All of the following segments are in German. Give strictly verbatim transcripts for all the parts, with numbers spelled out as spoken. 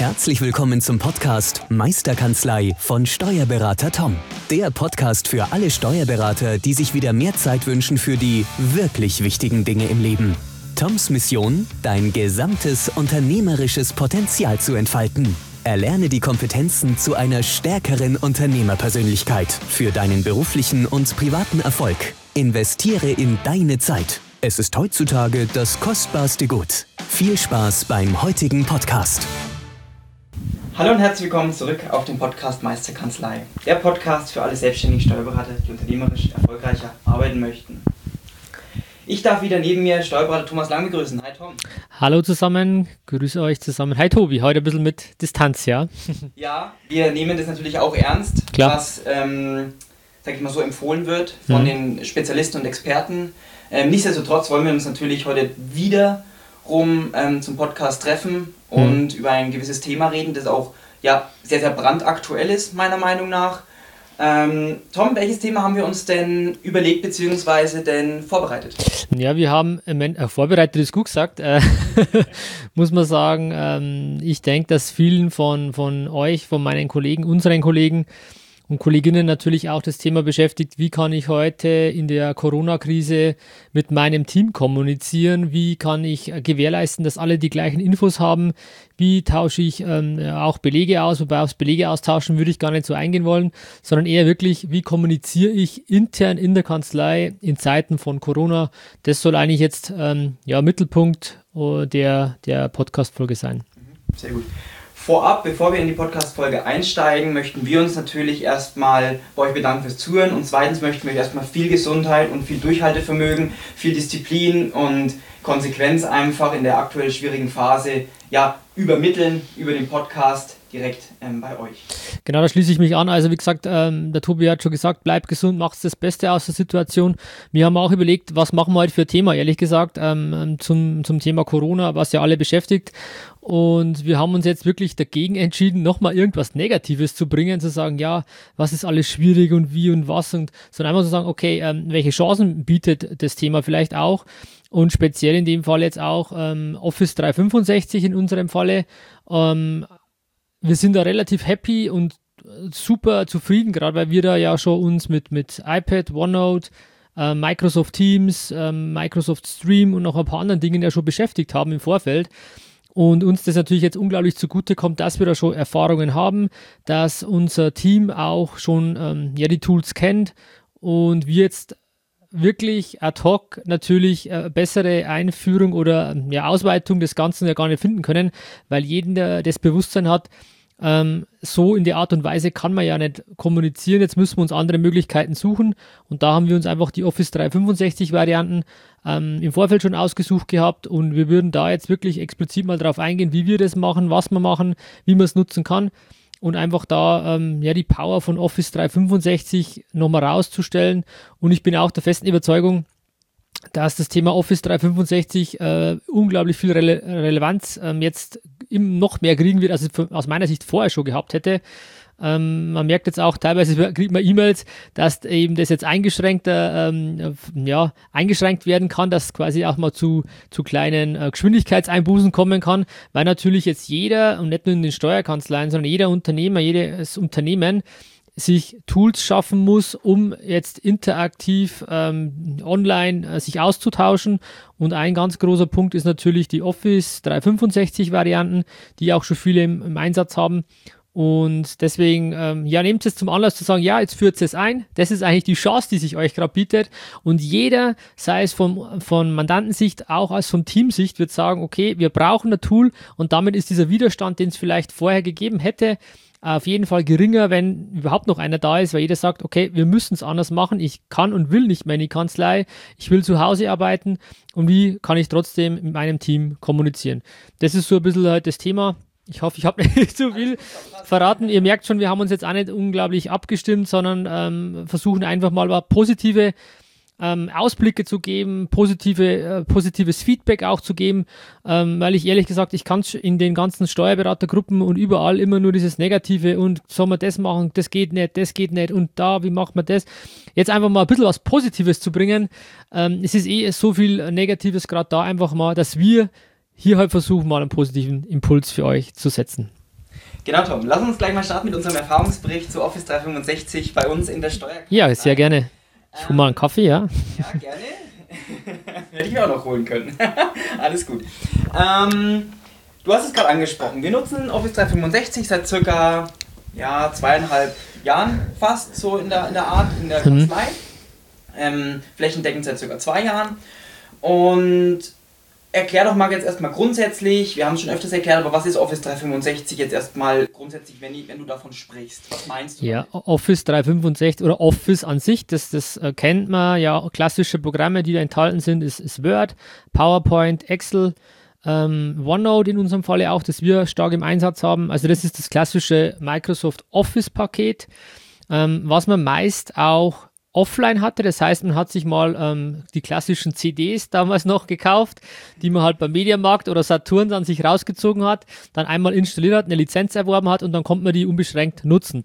Herzlich willkommen zum Podcast Meisterkanzlei von Steuerberater Tom. Der Podcast für alle Steuerberater, die sich wieder mehr Zeit wünschen für die wirklich wichtigen Dinge im Leben. Toms Mission, dein gesamtes unternehmerisches Potenzial zu entfalten. Erlerne die Kompetenzen zu einer stärkeren Unternehmerpersönlichkeit für deinen beruflichen und privaten Erfolg. Investiere in deine Zeit. Es ist heutzutage das kostbarste Gut. Viel Spaß beim heutigen Podcast. Hallo und herzlich willkommen zurück auf dem Podcast Meisterkanzlei. Der Podcast für alle selbstständigen Steuerberater, die unternehmerisch erfolgreicher arbeiten möchten. Ich darf wieder neben mir Steuerberater Thomas Lang begrüßen. Hi Tom. Hallo zusammen, grüße euch zusammen. Hi Tobi, heute ein bisschen mit Distanz, ja? Ja, wir nehmen das natürlich auch ernst, Klar. was, ähm, sag ich mal so, empfohlen wird von mhm. den Spezialisten und Experten. Ähm, nichtsdestotrotz wollen wir uns natürlich heute wiederum ähm, zum Podcast treffen und mhm. über ein gewisses Thema reden, das auch ja, sehr, sehr brandaktuell ist, meiner Meinung nach. Ähm, Tom, welches Thema haben wir uns denn überlegt bzw. denn vorbereitet? Ja, wir haben, äh, vorbereitet ist gut gesagt, äh, muss man sagen, ähm, ich denke, dass vielen von, von euch, von meinen Kollegen, unseren Kollegen und Kolleginnen natürlich auch das Thema beschäftigt, wie kann ich heute in der Corona-Krise mit meinem Team kommunizieren, wie kann ich gewährleisten, dass alle die gleichen Infos haben, wie tausche ich ähm, auch Belege aus, wobei aufs Belege austauschen würde ich gar nicht so eingehen wollen, sondern eher wirklich, wie kommuniziere ich intern in der Kanzlei in Zeiten von Corona. Das soll eigentlich jetzt ähm, ja, Mittelpunkt der, der Podcast-Folge sein. Sehr gut. Vorab, bevor wir in die Podcast-Folge einsteigen, möchten wir uns natürlich erstmal bei euch bedanken fürs Zuhören und zweitens möchten wir euch erstmal viel Gesundheit und viel Durchhaltevermögen, viel Disziplin und Konsequenz einfach in der aktuell schwierigen Phase ja, übermitteln über den Podcast direkt ähm, bei euch. Genau, da schließe ich mich an. Also wie gesagt, ähm, der Tobi hat schon gesagt, bleibt gesund, macht das Beste aus der Situation. Wir haben auch überlegt, was machen wir heute für ein Thema, ehrlich gesagt, ähm, zum, zum Thema Corona, was ja alle beschäftigt. Und wir haben uns jetzt wirklich dagegen entschieden, nochmal irgendwas Negatives zu bringen, zu sagen, ja, was ist alles schwierig und wie und was, und sondern einfach zu sagen, okay, ähm, welche Chancen bietet das Thema vielleicht auch, und speziell in dem Fall jetzt auch ähm, Office dreihundertfünfundsechzig in unserem Falle. Ähm, wir sind da relativ happy und super zufrieden, gerade weil wir da ja schon uns mit, mit iPad, OneNote, äh, Microsoft Teams, äh, Microsoft Stream und noch ein paar anderen Dingen ja schon beschäftigt haben im Vorfeld. Und uns das natürlich jetzt unglaublich zugute kommt, dass wir da schon Erfahrungen haben, dass unser Team auch schon ähm, ja, die Tools kennt und wir jetzt wirklich ad hoc natürlich äh, bessere Einführung oder ja, Ausweitung des Ganzen ja gar nicht finden können, weil jeden, der das Bewusstsein hat, ähm, so in der Art und Weise kann man ja nicht kommunizieren, jetzt müssen wir uns andere Möglichkeiten suchen, und da haben wir uns einfach die Office dreihundertfünfundsechzig Varianten ähm, im Vorfeld schon ausgesucht gehabt, und wir würden da jetzt wirklich explizit mal drauf eingehen, wie wir das machen, was wir machen, wie man es nutzen kann, und einfach da ähm, ja, die Power von Office dreihundertfünfundsechzig nochmal rauszustellen. Und ich bin auch der festen Überzeugung, dass das Thema Office dreihundertfünfundsechzig äh, unglaublich viel Rele- Relevanz ähm, jetzt im noch mehr kriegen wird, als es aus meiner Sicht vorher schon gehabt hätte. Ähm, man merkt jetzt auch, teilweise kriegt man E-Mails, dass eben das jetzt eingeschränkter, ähm, ja, eingeschränkt werden kann, dass quasi auch mal zu, zu kleinen äh, Geschwindigkeitseinbußen kommen kann, weil natürlich jetzt jeder, und nicht nur in den Steuerkanzleien, sondern jeder Unternehmer, jedes Unternehmen sich Tools schaffen muss, um jetzt interaktiv ähm, online äh, sich auszutauschen. Und ein ganz großer Punkt ist natürlich die Office dreihundertfünfundsechzig Varianten, die auch schon viele im, im Einsatz haben. Und deswegen, ähm, ja, nehmt es zum Anlass zu sagen, ja, jetzt führt es ein. Das ist eigentlich die Chance, die sich euch gerade bietet. Und jeder, sei es von, von Mandantensicht, auch als von Teamsicht, wird sagen, okay, wir brauchen ein Tool, und damit ist dieser Widerstand, den es vielleicht vorher gegeben hätte, auf jeden Fall geringer, wenn überhaupt noch einer da ist, weil jeder sagt, okay, wir müssen es anders machen, ich kann und will nicht mehr in die Kanzlei, ich will zu Hause arbeiten, und wie kann ich trotzdem mit meinem Team kommunizieren? Das ist so ein bisschen halt das Thema. Ich hoffe, ich habe nicht zu viel verraten. Ihr merkt schon, wir haben uns jetzt auch nicht unglaublich abgestimmt, sondern ähm, versuchen einfach mal positive ähm, Ausblicke zu geben, positive, äh, positives Feedback auch zu geben, ähm, weil ich ehrlich gesagt, ich kann in den ganzen Steuerberatergruppen und überall immer nur dieses Negative und soll man das machen, das geht nicht, das geht nicht und da, wie macht man das? Jetzt einfach mal ein bisschen was Positives zu bringen. Ähm, es ist eh so viel Negatives gerade da, einfach mal, dass wir hier halt versuchen, mal einen positiven Impuls für euch zu setzen. Genau, Tom. Lass uns gleich mal starten mit unserem Erfahrungsbericht zu Office dreihundertfünfundsechzig bei uns in der Steuerkanzlei. Ja, sehr gerne. Ich hole mal einen Kaffee, ja. Ja, gerne. Hätte ich mir auch noch holen können. Alles gut. Ähm, du hast es gerade angesprochen. Wir nutzen Office dreihundertfünfundsechzig seit circa ja, zweieinhalb Jahren fast, so in der, in der Art, in der Kanzlei. Mhm. Ähm, flächendeckend seit circa zwei Jahren. Und erklär doch mal jetzt erstmal grundsätzlich, wir haben es schon öfters erklärt, aber was ist Office dreihundertfünfundsechzig jetzt erstmal grundsätzlich, wenn, ich, wenn du davon sprichst? Was meinst du? Ja, damit? Office dreihundertfünfundsechzig oder Office an sich, das, das äh, kennt man, ja, klassische Programme, die da enthalten sind, ist, ist Word, PowerPoint, Excel, ähm, OneNote in unserem Falle auch, das wir stark im Einsatz haben. Also das ist das klassische Microsoft Office-Paket, ähm, was man meist auch offline hatte, das heißt, man hat sich mal ähm, die klassischen C Ds damals noch gekauft, die man halt beim Mediamarkt oder Saturn dann sich rausgezogen hat, dann einmal installiert hat, eine Lizenz erworben hat und dann konnte man die unbeschränkt nutzen.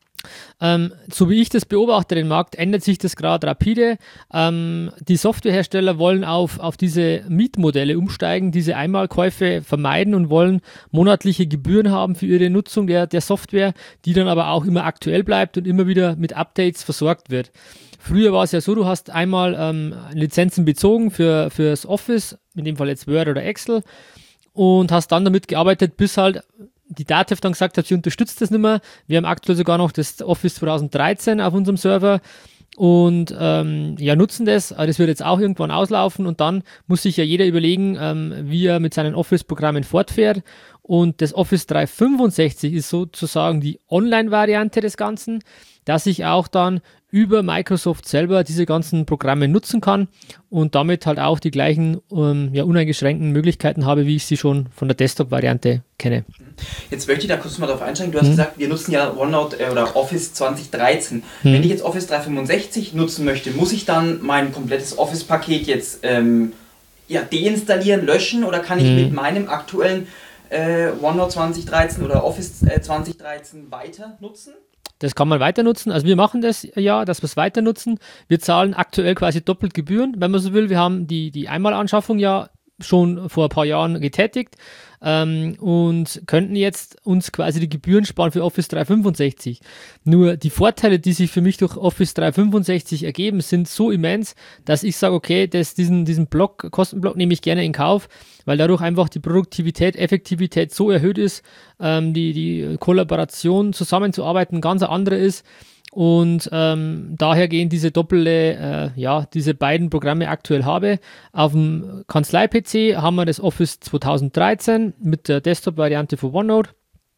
Ähm, so wie ich das beobachte, den Markt, ändert sich das gerade rapide. Ähm, die Softwarehersteller wollen auf, auf diese Mietmodelle umsteigen, diese Einmalkäufe vermeiden und wollen monatliche Gebühren haben für ihre Nutzung der, der Software, die dann aber auch immer aktuell bleibt und immer wieder mit Updates versorgt wird. Früher war es ja so, du hast einmal ähm, Lizenzen bezogen für, für das Office, in dem Fall jetzt Word oder Excel, und hast dann damit gearbeitet, bis halt die Datev dann gesagt hat, sie unterstützt das nicht mehr. Wir haben aktuell sogar noch das Office zweitausenddreizehn auf unserem Server und ähm, ja, nutzen das. Aber das wird jetzt auch irgendwann auslaufen und dann muss sich ja jeder überlegen, ähm, wie er mit seinen Office-Programmen fortfährt. Und das Office dreihundertfünfundsechzig ist sozusagen die Online-Variante des Ganzen, dass ich auch dann über Microsoft selber diese ganzen Programme nutzen kann und damit halt auch die gleichen ähm, ja, uneingeschränkten Möglichkeiten habe, wie ich sie schon von der Desktop-Variante kenne. Jetzt möchte ich da kurz mal drauf einsteigen. Du hast hm. gesagt, wir nutzen ja OneNote äh, oder Office zweitausenddreizehn. Hm. Wenn ich jetzt Office dreihundertfünfundsechzig nutzen möchte, muss ich dann mein komplettes Office-Paket jetzt ähm, ja, deinstallieren, löschen oder kann ich hm. mit meinem aktuellen äh, OneNote zweitausenddreizehn oder Office äh, zweitausenddreizehn weiter nutzen? Das kann man weiter nutzen. Also wir machen das ja, dass wir es weiter nutzen. Wir zahlen aktuell quasi doppelt Gebühren, wenn man so will. Wir haben die, die Einmalanschaffung ja schon vor ein paar Jahren getätigt ähm, und könnten jetzt uns quasi die Gebühren sparen für Office dreihundertfünfundsechzig. Nur die Vorteile, die sich für mich durch Office dreihundertfünfundsechzig ergeben, sind so immens, dass ich sage, okay, das, diesen, diesen Block, Kostenblock nehme ich gerne in Kauf, weil dadurch einfach die Produktivität, Effektivität so erhöht ist, ähm, die, die Kollaboration zusammenzuarbeiten ganz eine andere ist. Und ähm, daher gehen diese Doppel, äh, ja, diese beiden Programme aktuell habe. Auf dem Kanzlei-P C haben wir das Office zweitausenddreizehn mit der Desktop-Variante von OneNote.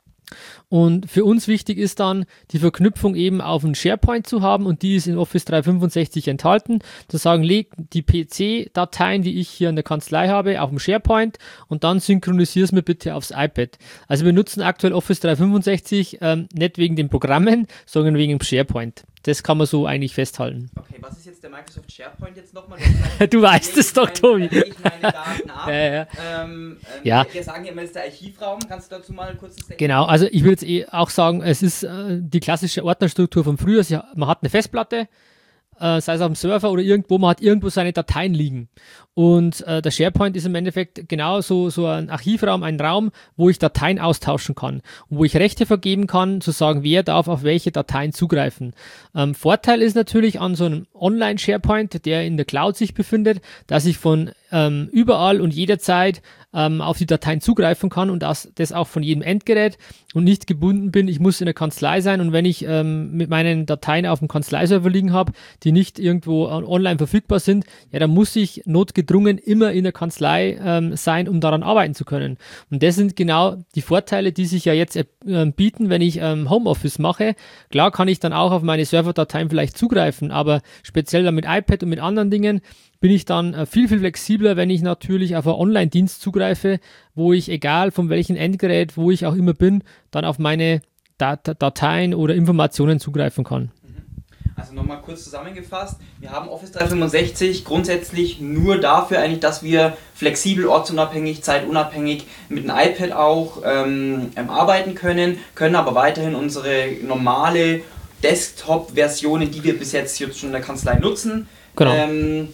Und für uns wichtig ist dann, die Verknüpfung eben auf einen SharePoint zu haben und die ist in Office dreihundertfünfundsechzig enthalten. Zu sagen, leg die P C-Dateien, die ich hier in der Kanzlei habe, auf dem SharePoint und dann synchronisier es mir bitte aufs iPad. Also wir nutzen aktuell Office dreihundertfünfundsechzig ähm, nicht wegen den Programmen, sondern wegen dem SharePoint. Das kann man so eigentlich festhalten. Okay, was ist jetzt der Microsoft SharePoint jetzt nochmal? Du weißt es doch, Tobi. Ich meine Daten ab. Ja, ja. Ähm, ähm, ja. Wir sagen ja immer, das ist der Archivraum. Kannst du dazu mal ein kurzes Statement? Genau, also ich würde jetzt eh auch sagen, es ist äh, die klassische Ordnerstruktur von früher. Also man hat eine Festplatte, äh, sei es auf dem Server oder irgendwo, man hat irgendwo seine Dateien liegen. Und äh, der SharePoint ist im Endeffekt genau so, so ein Archivraum, ein Raum, wo ich Dateien austauschen kann und wo ich Rechte vergeben kann, zu sagen, wer darf auf welche Dateien zugreifen. Ähm, Vorteil ist natürlich an so einem Online-SharePoint, der in der Cloud sich befindet, dass ich von ähm, überall und jederzeit ähm, auf die Dateien zugreifen kann und das, das auch von jedem Endgerät und nicht gebunden bin, ich muss in der Kanzlei sein und wenn ich ähm, mit meinen Dateien auf dem Kanzleiserver liegen habe, die nicht irgendwo online verfügbar sind, ja, dann muss ich notgedrungen immer in der Kanzlei ähm, sein, um daran arbeiten zu können. Und das sind genau die Vorteile, die sich ja jetzt äh, bieten, wenn ich ähm, Homeoffice mache. Klar kann ich dann auch auf meine Serverdateien vielleicht zugreifen, aber speziell dann mit iPad und mit anderen Dingen bin ich dann äh, viel, viel flexibler, wenn ich natürlich auf einen Online-Dienst zugreife, wo ich, egal von welchem Endgerät, wo ich auch immer bin, dann auf meine Dat- Dateien oder Informationen zugreifen kann. Also nochmal kurz zusammengefasst, wir haben Office dreihundertfünfundsechzig grundsätzlich nur dafür eigentlich, dass wir flexibel, ortsunabhängig, zeitunabhängig mit dem iPad auch ähm, arbeiten können, können aber weiterhin unsere normale Desktop-Versionen, die wir bis jetzt, jetzt schon in der Kanzlei nutzen, genau. ähm,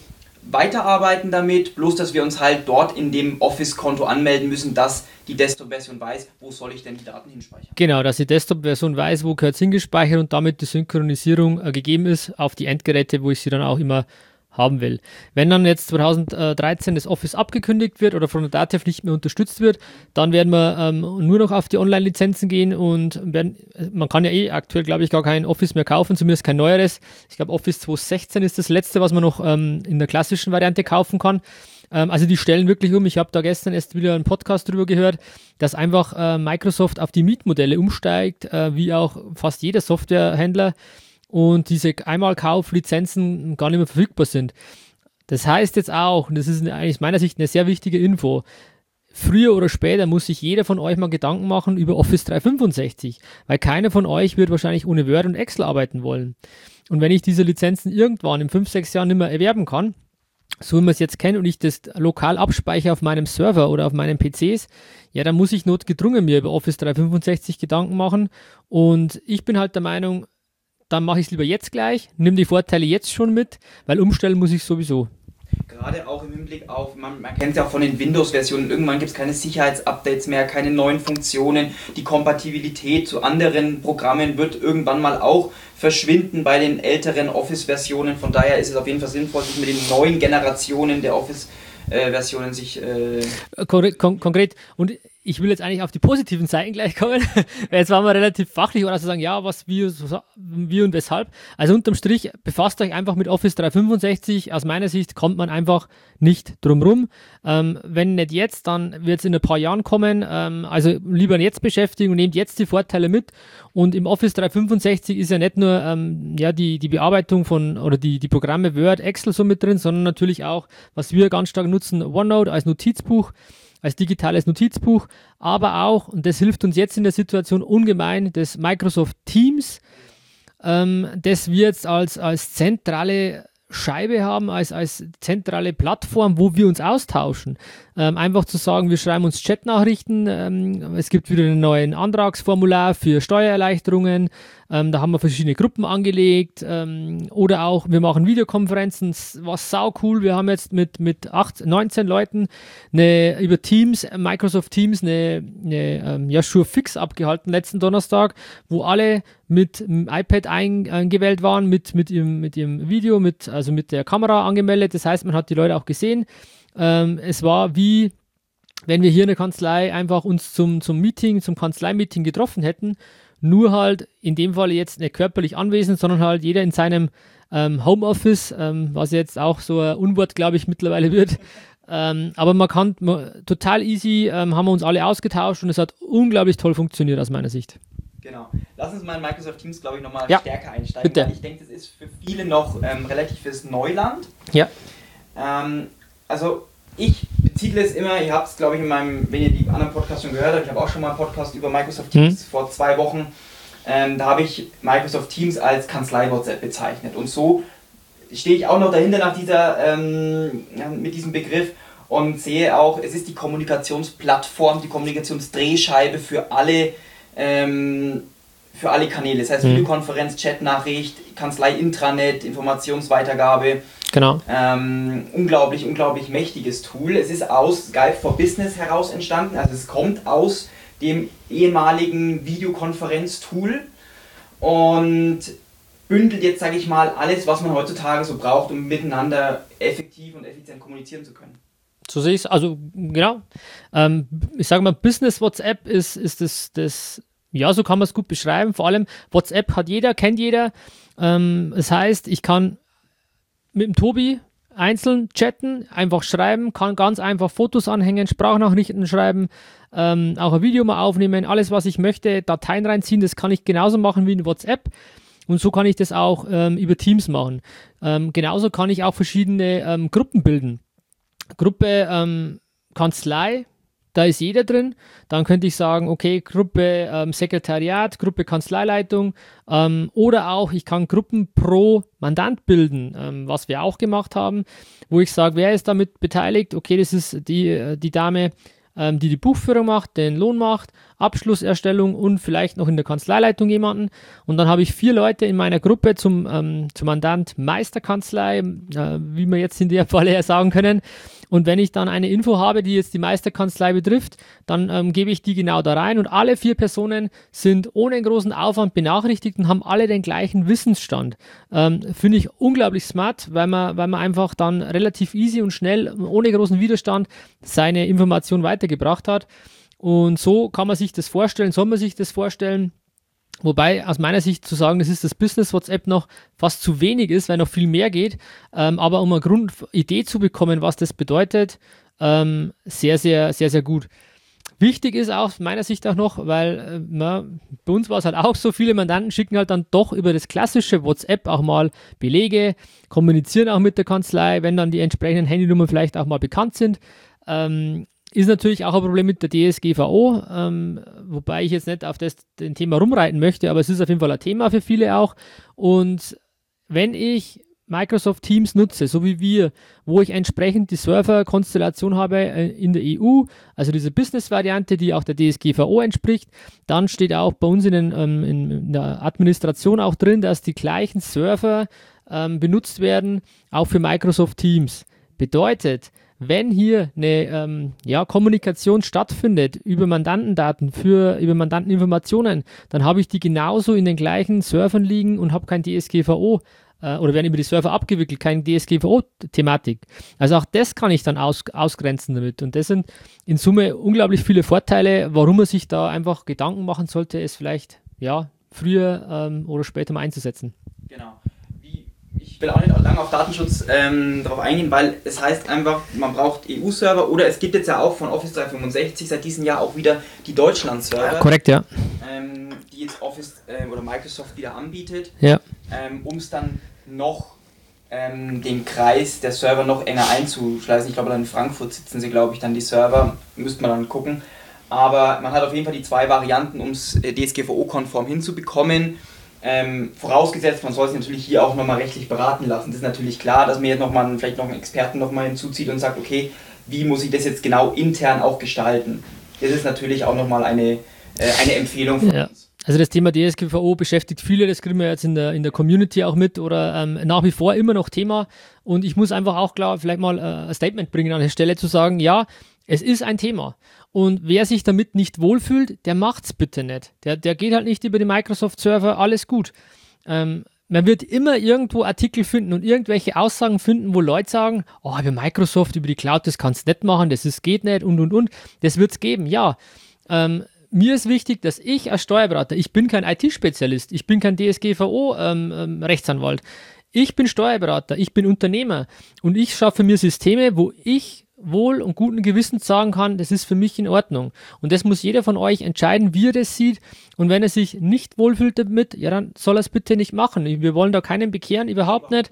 weiterarbeiten damit, bloß dass wir uns halt dort in dem Office-Konto anmelden müssen, dass die Desktop-Version weiß, wo soll ich denn die Daten hinspeichern. Genau, dass die Desktop-Version weiß, wo gehört es hingespeichert und damit die Synchronisierung äh, gegeben ist auf die Endgeräte, wo ich sie dann auch immer haben will. Wenn dann jetzt zweitausenddreizehn das Office abgekündigt wird oder von der DATEV nicht mehr unterstützt wird, dann werden wir ähm, nur noch auf die Online-Lizenzen gehen und werden, man kann ja eh aktuell, glaube ich, gar kein Office mehr kaufen, zumindest kein neueres. Ich glaube, Office zweitausendsechzehn ist das letzte, was man noch ähm, in der klassischen Variante kaufen kann. Ähm, also die stellen wirklich um. Ich habe da gestern erst wieder einen Podcast drüber gehört, dass einfach äh, Microsoft auf die Mietmodelle umsteigt, äh, wie auch fast jeder Softwarehändler, und diese Einmalkauflizenzen gar nicht mehr verfügbar sind. Das heißt jetzt auch, und das ist eigentlich aus meiner Sicht eine sehr wichtige Info, früher oder später muss sich jeder von euch mal Gedanken machen über Office dreihundertfünfundsechzig, weil keiner von euch wird wahrscheinlich ohne Word und Excel arbeiten wollen. Und wenn ich diese Lizenzen irgendwann in fünf, sechs Jahren nicht mehr erwerben kann, so wie man es jetzt kennt und ich das lokal abspeichere auf meinem Server oder auf meinen P Cs, ja, dann muss ich notgedrungen mir über Office dreihundertfünfundsechzig Gedanken machen. Und ich bin halt der Meinung, dann mache ich es lieber jetzt gleich, nimm die Vorteile jetzt schon mit, weil umstellen muss ich sowieso. Gerade auch im Hinblick auf, man, man kennt es ja auch von den Windows-Versionen, irgendwann gibt es keine Sicherheitsupdates mehr, keine neuen Funktionen, die Kompatibilität zu anderen Programmen wird irgendwann mal auch verschwinden bei den älteren Office-Versionen, von daher ist es auf jeden Fall sinnvoll, sich mit den neuen Generationen der Office-Versionen sich... Äh Konkret, kon- konkret, und ich will jetzt eigentlich auf die positiven Seiten gleich kommen, weil jetzt waren wir relativ fachlich oder also sagen, ja, was, wie, wie und weshalb. Also unterm Strich, befasst euch einfach mit Office dreihundertfünfundsechzig. Aus meiner Sicht kommt man einfach nicht drum rum. Ähm, wenn nicht jetzt, dann wird es in ein paar Jahren kommen. Ähm, also lieber jetzt beschäftigen und nehmt jetzt die Vorteile mit. Und im Office dreihundertfünfundsechzig ist ja nicht nur ähm, ja, die, die Bearbeitung von oder die, die Programme Word, Excel so mit drin, sondern natürlich auch, was wir ganz stark nutzen, OneNote als Notizbuch, als digitales Notizbuch, aber auch, und das hilft uns jetzt in der Situation ungemein, das Microsoft Teams, ähm, das wir jetzt als, als zentrale Scheibe haben, als, als zentrale Plattform, wo wir uns austauschen. Ähm, einfach zu sagen, wir schreiben uns Chatnachrichten, ähm, es gibt wieder ein neues Antragsformular für Steuererleichterungen, ähm, da haben wir verschiedene Gruppen angelegt, ähm, oder auch, wir machen Videokonferenzen, was sau cool, wir haben jetzt mit, mit acht, neunzehn Leuten eine, über Teams, Microsoft Teams, eine, eine ähm, ja, Sure Fix abgehalten letzten Donnerstag, wo alle mit dem iPad ein, eingewählt waren, mit, mit, ihrem, mit ihrem Video, mit, also mit der Kamera angemeldet, das heißt, man hat die Leute auch gesehen. Ähm, es war wie, wenn wir hier in der Kanzlei einfach uns zum, zum Meeting, zum Kanzlei-Meeting getroffen hätten, nur halt in dem Fall jetzt nicht körperlich anwesend, sondern halt jeder in seinem ähm, Homeoffice, ähm, was jetzt auch so ein Unwort, glaube ich, mittlerweile wird. Ähm, aber man kann, man, total easy ähm, haben wir uns alle ausgetauscht und es hat unglaublich toll funktioniert aus meiner Sicht. Genau. Lass uns mal in Microsoft Teams, glaube ich, nochmal ja, stärker einsteigen, bitte. weil ich denke, das ist für viele noch ähm, relativ fürs Neuland. Ja. Ähm, also ich beziehe es immer, ihr habt es, glaube ich, in meinem, wenn ihr die anderen Podcasts schon gehört habt, ich habe auch schon mal einen Podcast über Microsoft Teams mhm. vor zwei Wochen, ähm, da habe ich Microsoft Teams als Kanzlei-WhatsApp bezeichnet und so stehe ich auch noch dahinter nach dieser, ähm, mit diesem Begriff und sehe auch, es ist die Kommunikationsplattform, die Kommunikationsdrehscheibe für alle ähm, für alle Kanäle, das heißt mhm. Videokonferenz, Chatnachricht, Kanzlei-Intranet, Informationsweitergabe. Genau. Ähm, unglaublich, unglaublich mächtiges Tool. Es ist aus Skype for Business heraus entstanden, also es kommt aus dem ehemaligen Videokonferenz-Tool und bündelt jetzt, sage ich mal, alles, was man heutzutage so braucht, um miteinander effektiv und effizient kommunizieren zu können. So sehe ich es, also genau. Ähm, ich sage mal, Business WhatsApp ist, ist das, das, ja, so kann man es gut beschreiben. Vor allem WhatsApp hat jeder, kennt jeder. Ähm, das heißt, ich kann mit dem Tobi einzeln chatten, einfach schreiben, kann ganz einfach Fotos anhängen, Sprachnachrichten schreiben, ähm, auch ein Video mal aufnehmen, alles, was ich möchte, Dateien reinziehen, das kann ich genauso machen wie in WhatsApp. Und so kann ich das auch ähm, über Teams machen. Ähm, genauso kann ich auch verschiedene ähm, Gruppen bilden. Gruppe ähm, Kanzlei, da ist jeder drin. Dann könnte ich sagen, okay, Gruppe ähm, Sekretariat, Gruppe Kanzleileitung ähm, oder auch, ich kann Gruppen pro Mandant bilden, ähm, was wir auch gemacht haben, wo ich sage, wer ist damit beteiligt? Okay, das ist die, die Dame, ähm, die die Buchführung macht, den Lohn macht, Abschlusserstellung und vielleicht noch in der Kanzleileitung jemanden. Und dann habe ich vier Leute in meiner Gruppe zum, ähm, zum Mandant Meisterkanzlei, äh, wie wir jetzt in der Falle ja sagen können. Und wenn ich dann eine Info habe, die jetzt die Meisterkanzlei betrifft, dann ähm, gebe ich die genau da rein und alle vier Personen sind ohne großen Aufwand benachrichtigt und haben alle den gleichen Wissensstand. Ähm, finde ich unglaublich smart, weil man, weil man einfach dann relativ easy und schnell, ohne großen Widerstand, seine Information weitergebracht hat. Und so kann man sich das vorstellen, soll man sich das vorstellen. Wobei aus meiner Sicht zu sagen, das ist das Business WhatsApp noch fast zu wenig ist, weil noch viel mehr geht. Ähm, aber um eine Grundidee zu bekommen, was das bedeutet, ähm, sehr, sehr, sehr, sehr gut. Wichtig ist auch aus meiner Sicht auch noch, weil äh, na, bei uns war es halt auch so, viele Mandanten schicken halt dann doch über das klassische WhatsApp auch mal Belege, kommunizieren auch mit der Kanzlei, wenn dann die entsprechenden Handynummern vielleicht auch mal bekannt sind. Ähm, Ist natürlich auch ein Problem mit der D S G V O, ähm, wobei ich jetzt nicht auf das den Thema rumreiten möchte, aber es ist auf jeden Fall ein Thema für viele auch. Und wenn ich Microsoft Teams nutze, so wie wir, wo ich entsprechend die Serverkonstellation habe äh, in der E U, also diese Business-Variante, die auch der D S G V O entspricht, dann steht auch bei uns in, den, ähm, in der Administration auch drin, dass die gleichen Server ähm, benutzt werden, auch für Microsoft Teams. Bedeutet, wenn hier eine ähm, ja, Kommunikation stattfindet über Mandantendaten, für, über Mandanteninformationen, dann habe ich die genauso in den gleichen Servern liegen und habe kein D S G V O äh, oder werden über die Server abgewickelt, keine D S G V O-Thematik. Also auch das kann ich dann aus, ausgrenzen damit. Und das sind in Summe unglaublich viele Vorteile, warum man sich da einfach Gedanken machen sollte, es vielleicht ja, früher ähm, oder später mal einzusetzen. Genau. Ich will auch nicht lange auf Datenschutz ähm, darauf eingehen, weil es heißt einfach, man braucht E U-Server oder es gibt jetzt ja auch von Office dreihundertfünfundsechzig seit diesem Jahr auch wieder die Deutschland-Server. Ja, korrekt, ja. Ähm, die jetzt Office äh, oder Microsoft wieder anbietet, ja. ähm, um es dann noch ähm, den Kreis der Server noch enger einzuschleißen. Ich glaube, dann in Frankfurt sitzen sie, glaube ich, dann die Server, müsste man dann gucken. Aber man hat auf jeden Fall die zwei Varianten, um es D S G V O-konform hinzubekommen. Ähm, vorausgesetzt, man soll sich natürlich hier auch nochmal rechtlich beraten lassen. Das ist natürlich klar, dass man jetzt noch mal, vielleicht noch einen Experten nochmal hinzuzieht und sagt, okay, wie muss ich das jetzt genau intern auch gestalten? Das ist natürlich auch nochmal eine, äh, eine Empfehlung von ja. uns. Also das Thema D S G V O beschäftigt viele, das kriegen wir jetzt in der, in der Community auch mit oder ähm, nach wie vor immer noch Thema. Und ich muss einfach auch klar vielleicht mal äh, ein Statement bringen an der Stelle zu sagen, ja, es ist ein Thema. Und wer sich damit nicht wohlfühlt, der macht's bitte nicht. Der, der geht halt nicht über die Microsoft-Server, alles gut. Ähm, man wird immer irgendwo Artikel finden und irgendwelche Aussagen finden, wo Leute sagen, oh, über Microsoft, über die Cloud, das kannst du nicht machen, das ist, geht nicht und, und, und. Das wird's geben, ja. Ähm, mir ist wichtig, dass ich als Steuerberater, ich bin kein I T-Spezialist, ich bin kein D S G V O-Rechtsanwalt, ähm, ähm, ich bin Steuerberater, ich bin Unternehmer und ich schaffe mir Systeme, wo ich wohl und guten Gewissens sagen kann, das ist für mich in Ordnung. Und das muss jeder von euch entscheiden, wie er das sieht. Und wenn er sich nicht wohlfühlt damit, ja, dann soll er es bitte nicht machen. Wir wollen da keinen bekehren, überhaupt nicht.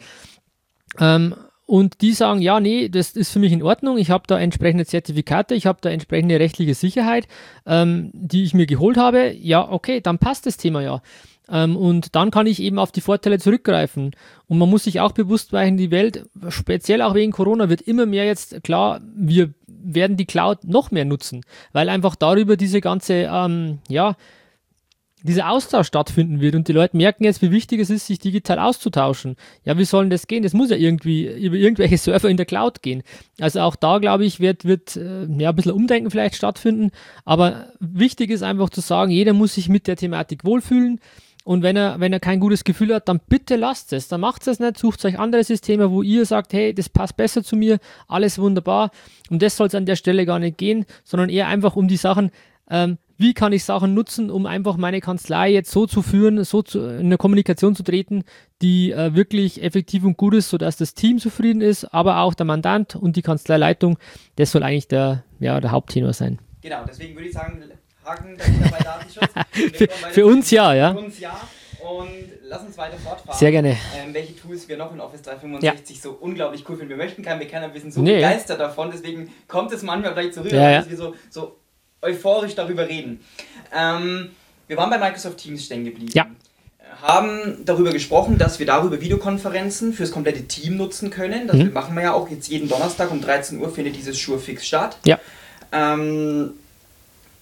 Ähm, und die sagen, ja, nee, das ist für mich in Ordnung. Ich habe da entsprechende Zertifikate, ich habe da entsprechende rechtliche Sicherheit, ähm, die ich mir geholt habe. Ja, okay, dann passt das Thema ja. Ähm, und dann kann ich eben auf die Vorteile zurückgreifen. Und man muss sich auch bewusst machen, die Welt, speziell auch wegen Corona, wird immer mehr jetzt, klar, wir werden die Cloud noch mehr nutzen, weil einfach darüber diese ganze, ähm, ja, dieser Austausch stattfinden wird und die Leute merken jetzt, wie wichtig es ist, sich digital auszutauschen. Ja, wie soll denn das gehen? Das muss ja irgendwie über irgendwelche Server in der Cloud gehen. Also auch da, glaube ich, wird, wird äh, ja, ein bisschen Umdenken vielleicht stattfinden, aber wichtig ist einfach zu sagen, jeder muss sich mit der Thematik wohlfühlen. Und wenn er, wenn er kein gutes Gefühl hat, dann bitte lasst es. Dann macht es nicht, sucht euch andere Systeme, wo ihr sagt, hey, das passt besser zu mir, alles wunderbar. Und das soll es an der Stelle gar nicht gehen, sondern eher einfach um die Sachen, ähm, wie kann ich Sachen nutzen, um einfach meine Kanzlei jetzt so zu führen, so zu, in eine Kommunikation zu treten, die äh, wirklich effektiv und gut ist, sodass das Team zufrieden ist, aber auch der Mandant und die Kanzleileitung. Das soll eigentlich der, ja, der Haupttenor sein. Genau, deswegen würde ich sagen, Haken dahinter bei Datenschutz. für, für uns ja, ja. Für uns ja. Und lass uns weiter fortfahren. Sehr gerne. Ähm, welche Tools wir noch in Office dreihundertfünfundsechzig ja. so unglaublich cool finden. Wir möchten kein Bekenner, wir sind so nee. begeistert davon, deswegen kommt es manchmal vielleicht so rüber, ja, ja. dass wir so, so euphorisch darüber reden. Ähm, wir waren bei Microsoft Teams stehen geblieben. Ja. Haben darüber gesprochen, dass wir darüber Videokonferenzen fürs komplette Team nutzen können. Das mhm. machen wir ja auch jetzt jeden Donnerstag um dreizehn Uhr findet dieses Surefix statt. Ja. Ähm,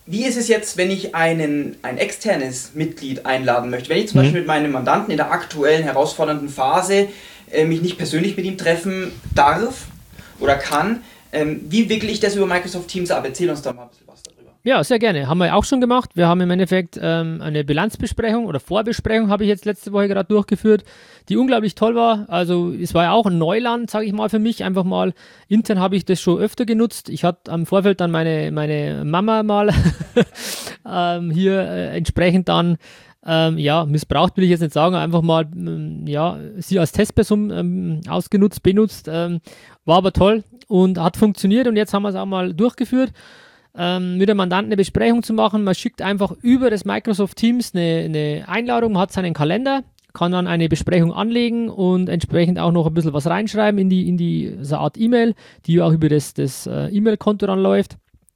wie ist es jetzt, wenn ich einen, ein externes Mitglied einladen möchte? Wenn ich zum mhm. Beispiel mit meinem Mandanten in der aktuellen herausfordernden Phase äh, mich nicht persönlich mit ihm treffen darf oder kann, ähm, wie wickle ich das über Microsoft Teams ab? Erzähl uns da mal ein bisschen was darüber. Ja, sehr gerne. Haben wir auch schon gemacht. Wir haben im Endeffekt ähm, eine Bilanzbesprechung oder Vorbesprechung habe ich jetzt letzte Woche gerade durchgeführt, die unglaublich toll war. Also es war ja auch ein Neuland, sage ich mal, für mich. Einfach mal, intern habe ich das schon öfter genutzt. Ich hatte am Vorfeld dann meine, meine Mama mal ähm, hier äh, entsprechend dann Ähm, ja, missbraucht will ich jetzt nicht sagen, einfach mal ähm, ja, sie als Testperson ähm, ausgenutzt, benutzt, ähm, war aber toll und hat funktioniert und jetzt haben wir es auch mal durchgeführt, ähm, mit dem Mandanten eine Besprechung zu machen. Man schickt einfach über das Microsoft Teams eine, eine Einladung, man hat seinen Kalender, kann dann eine Besprechung anlegen und entsprechend auch noch ein bisschen was reinschreiben in die, in die so eine Art E-Mail, die auch über das, das äh, E-Mail-Konto dann läuft.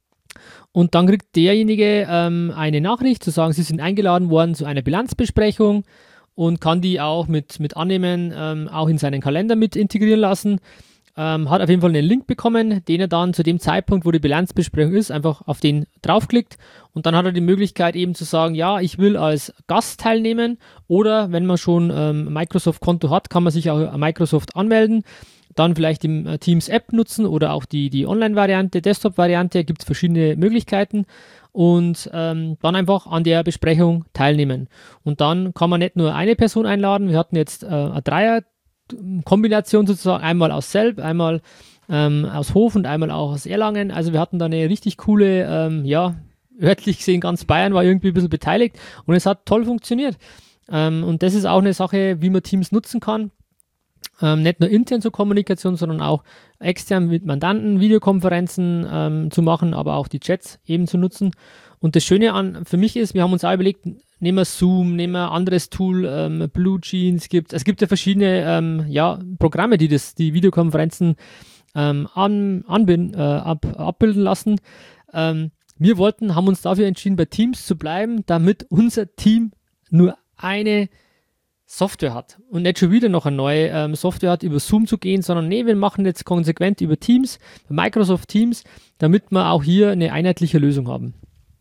Und dann kriegt derjenige ähm, eine Nachricht, zu sagen, sie sind eingeladen worden zu einer Bilanzbesprechung und kann die auch mit, mit annehmen, ähm, auch in seinen Kalender mit integrieren lassen. Ähm, hat auf jeden Fall einen Link bekommen, den er dann zu dem Zeitpunkt, wo die Bilanzbesprechung ist, einfach auf den draufklickt und dann hat er die Möglichkeit eben zu sagen, ja, ich will als Gast teilnehmen oder wenn man schon ähm, Microsoft-Konto hat, kann man sich auch an Microsoft anmelden. Dann vielleicht die äh, Teams-App nutzen oder auch die, die Online-Variante, Desktop-Variante, gibt es verschiedene Möglichkeiten und ähm, dann einfach an der Besprechung teilnehmen. Und dann kann man nicht nur eine Person einladen, wir hatten jetzt äh, eine Dreier-Kombination sozusagen, einmal aus Selb, einmal ähm, aus Hof und einmal auch aus Erlangen. Also wir hatten da eine richtig coole, ähm, ja, örtlich gesehen ganz Bayern war irgendwie ein bisschen beteiligt und es hat toll funktioniert. Ähm, und das ist auch eine Sache, wie man Teams nutzen kann. Ähm, nicht nur intern zur Kommunikation, sondern auch extern mit Mandanten, Videokonferenzen ähm, zu machen, aber auch die Chats eben zu nutzen. Und das Schöne an für mich ist, wir haben uns auch überlegt, nehmen wir Zoom, nehmen wir ein anderes Tool, ähm, Blue Jeans gibt es. gibt ja verschiedene ähm, ja, Programme, die das, die Videokonferenzen ähm, an, anbinden, äh, ab, abbilden lassen. Ähm, wir wollten, haben uns dafür entschieden, bei Teams zu bleiben, damit unser Team nur eine Software hat und nicht schon wieder noch eine neue ähm, Software hat, über Zoom zu gehen, sondern nee, wir machen jetzt konsequent über Teams, Microsoft Teams, damit wir auch hier eine einheitliche Lösung haben.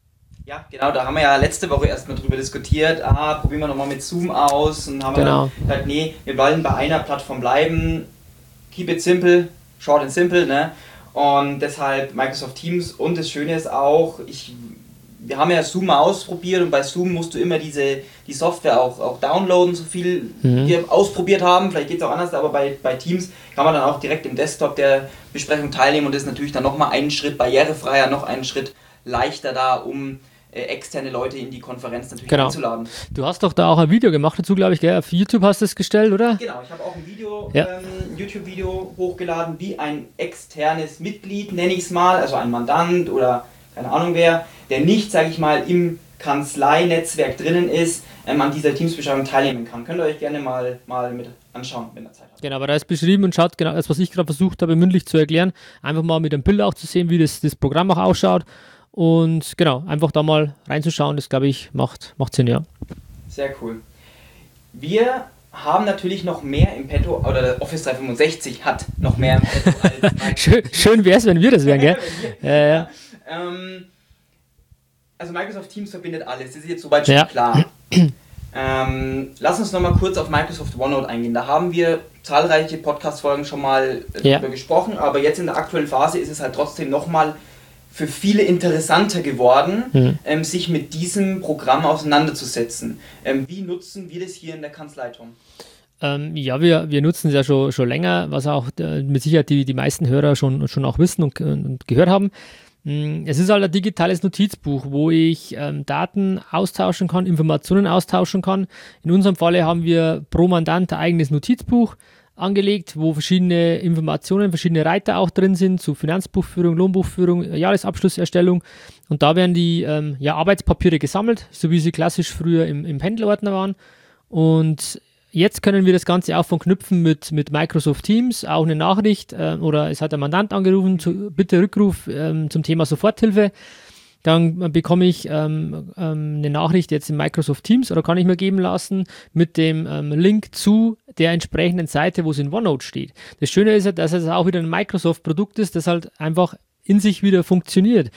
Ja, genau, da haben wir ja letzte Woche erstmal drüber diskutiert, ah, probieren wir nochmal mit Zoom aus und haben genau. wir gesagt, nee, wir wollen bei einer Plattform bleiben, keep it simple, short and simple, ne? Und deshalb Microsoft Teams und das Schöne ist auch, ich wir haben ja Zoom mal ausprobiert und bei Zoom musst du immer diese die Software auch, auch downloaden, so viel mhm. wir ausprobiert haben. Vielleicht geht es auch anders, aber bei, bei Teams kann man dann auch direkt im Desktop der Besprechung teilnehmen und das ist natürlich dann nochmal einen Schritt barrierefreier, noch einen Schritt leichter da, um äh, externe Leute in die Konferenz natürlich genau. einzuladen. Du hast doch da auch ein Video gemacht dazu, glaube ich, gell? Auf YouTube hast du es gestellt, oder? Genau, ich habe auch ein Video, ja. ähm, YouTube-Video hochgeladen, wie ein externes Mitglied, nenne ich es mal, also ein Mandant oder keine Ahnung wer, der nicht, sage ich mal, im Kanzleinetzwerk drinnen ist, ähm, an dieser Teamsbeschreibung teilnehmen kann. Könnt ihr euch gerne mal, mal mit anschauen, wenn ihr Zeit habt. Genau, aber da ist beschrieben und schaut genau das, was ich gerade versucht habe, mündlich zu erklären. Einfach mal mit dem Bild auch zu sehen, wie das, das Programm auch ausschaut. Und genau, einfach da mal reinzuschauen, das glaube ich macht, macht Sinn, ja. Sehr cool. Wir haben natürlich noch mehr im Petto, oder der Office dreihundertfünfundsechzig hat noch mehr im Petto als schön, schön wäre es, wenn wir das wären, gell? ja, ja. ja. Ähm, also Microsoft Teams verbindet alles, das ist jetzt soweit schon ja. klar. Ähm, lass uns nochmal kurz auf Microsoft OneNote eingehen. Da haben wir zahlreiche Podcast-Folgen schon mal ja. darüber gesprochen, aber jetzt in der aktuellen Phase ist es halt trotzdem nochmal für viele interessanter geworden, mhm. ähm, sich mit diesem Programm auseinanderzusetzen. Ähm, wie nutzen wir das hier in der Kanzlei, Tom? Ähm, ja, wir, wir nutzen es ja schon, schon länger, was auch äh, mit Sicherheit die, die meisten Hörer schon, schon auch wissen und, und gehört haben. Es ist halt ein digitales Notizbuch, wo ich ähm, Daten austauschen kann, Informationen austauschen kann. In unserem Falle haben wir pro Mandant ein eigenes Notizbuch angelegt, wo verschiedene Informationen, verschiedene Reiter auch drin sind, zu Finanzbuchführung, Lohnbuchführung, Jahresabschlusserstellung. Und da werden die ähm, ja, Arbeitspapiere gesammelt, so wie sie klassisch früher im, im Pendelordner waren. Und jetzt können wir das Ganze auch verknüpfen mit, mit Microsoft Teams, auch eine Nachricht äh, oder es hat der Mandant angerufen, zu, bitte Rückruf ähm, zum Thema Soforthilfe. Dann bekomme ich ähm, ähm, eine Nachricht jetzt in Microsoft Teams oder kann ich mir geben lassen mit dem ähm, Link zu der entsprechenden Seite, wo es in OneNote steht. Das Schöne ist ja, dass es auch wieder ein Microsoft-Produkt ist, das halt einfach in sich wieder funktioniert.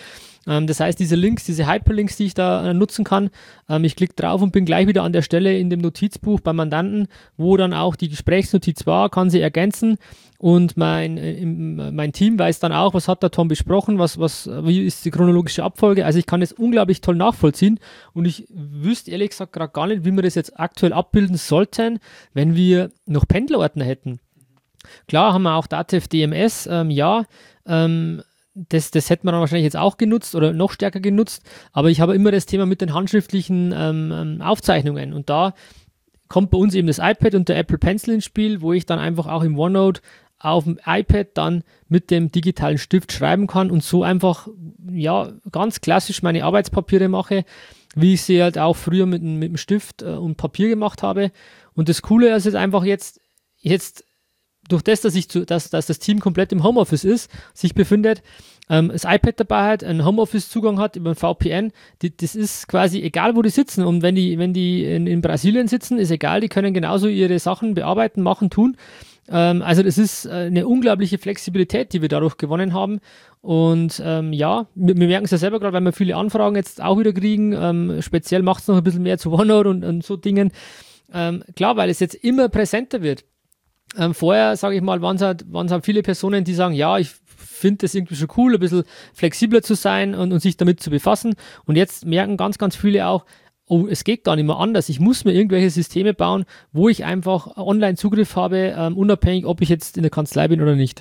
Ähm, das heißt, diese Links, diese Hyperlinks, die ich da äh, nutzen kann, ähm, ich klicke drauf und bin gleich wieder an der Stelle in dem Notizbuch beim Mandanten, wo dann auch die Gesprächsnotiz war, kann sie ergänzen. Und mein, äh, mein Team weiß dann auch, was hat der Tom besprochen, was, was, wie ist die chronologische Abfolge. Also ich kann das unglaublich toll nachvollziehen und ich wüsste ehrlich gesagt gerade gar nicht, wie wir das jetzt aktuell abbilden sollten, wenn wir noch Pendlerordner hätten. Klar haben wir auch Datev D M S, ähm, ja, ähm, das, das hätte man dann wahrscheinlich jetzt auch genutzt oder noch stärker genutzt, aber ich habe immer das Thema mit den handschriftlichen ähm, Aufzeichnungen und da kommt bei uns eben das iPad und der Apple Pencil ins Spiel, wo ich dann einfach auch im OneNote auf dem iPad dann mit dem digitalen Stift schreiben kann und so einfach, ja, ganz klassisch meine Arbeitspapiere mache, wie ich sie halt auch früher mit, mit dem Stift äh, und Papier gemacht habe. Und das Coole ist jetzt einfach jetzt, jetzt durch das, dass, ich zu, dass, dass das Team komplett im Homeoffice ist, sich befindet, ähm, das iPad dabei hat, einen Homeoffice-Zugang hat über ein V P N, die, das ist quasi egal, wo die sitzen. Und wenn die, wenn die in, in Brasilien sitzen, ist egal, die können genauso ihre Sachen bearbeiten, machen, tun. Ähm, also das ist eine unglaubliche Flexibilität, die wir dadurch gewonnen haben. Und ähm, ja, wir, wir merken es ja selber gerade, weil wir viele Anfragen jetzt auch wieder kriegen. Ähm, speziell macht es noch ein bisschen mehr zu OneNote und, und so Dingen. Ähm, klar, weil es jetzt immer präsenter wird. Ähm, vorher, sage ich mal, waren es halt, waren's halt viele Personen, die sagen, ja, ich finde das irgendwie schon cool, ein bisschen flexibler zu sein und, und sich damit zu befassen. Und jetzt merken ganz, ganz viele auch, oh, es geht gar nicht mehr anders. Ich muss mir irgendwelche Systeme bauen, wo ich einfach Online-Zugriff habe, ähm, unabhängig, ob ich jetzt in der Kanzlei bin oder nicht.